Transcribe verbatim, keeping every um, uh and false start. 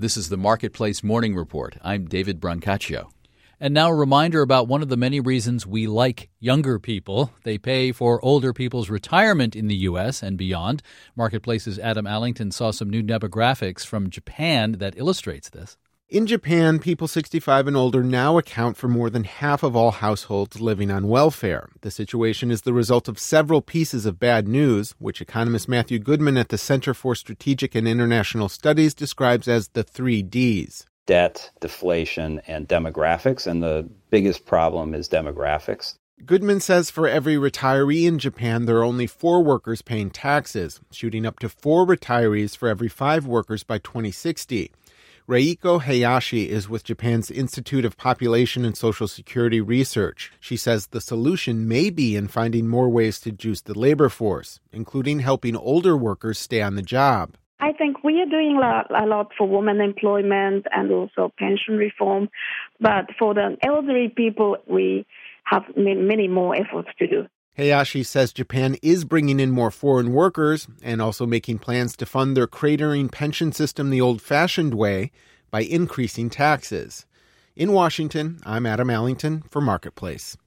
This is the Marketplace Morning Report. I'm David Brancaccio. And now a reminder about one of the many reasons we like younger people. They pay for older people's retirement in the U S and beyond. Marketplace's Adam Allington saw some new demographics from Japan that illustrates this. In Japan, people sixty-five and older now account for more than half of all households living on welfare. The situation is the result of several pieces of bad news, which economist Matthew Goodman at the Center for Strategic and International Studies describes as the three Ds. Debt, deflation, and demographics, and the biggest problem is demographics. Goodman says for every retiree in Japan, there are only four workers paying taxes, shooting up to four retirees for every five workers by twenty sixty. Reiko Hayashi is with Japan's Institute of Population and Social Security Research. She says the solution may be in finding more ways to juice the labor force, including helping older workers stay on the job. I think we are doing a lot for women employment and also pension reform. But for the elderly people, we have many more efforts to do. Hayashi says Japan is bringing in more foreign workers and also making plans to fund their cratering pension system the old-fashioned way by increasing taxes. In Washington, I'm Adam Allington for Marketplace.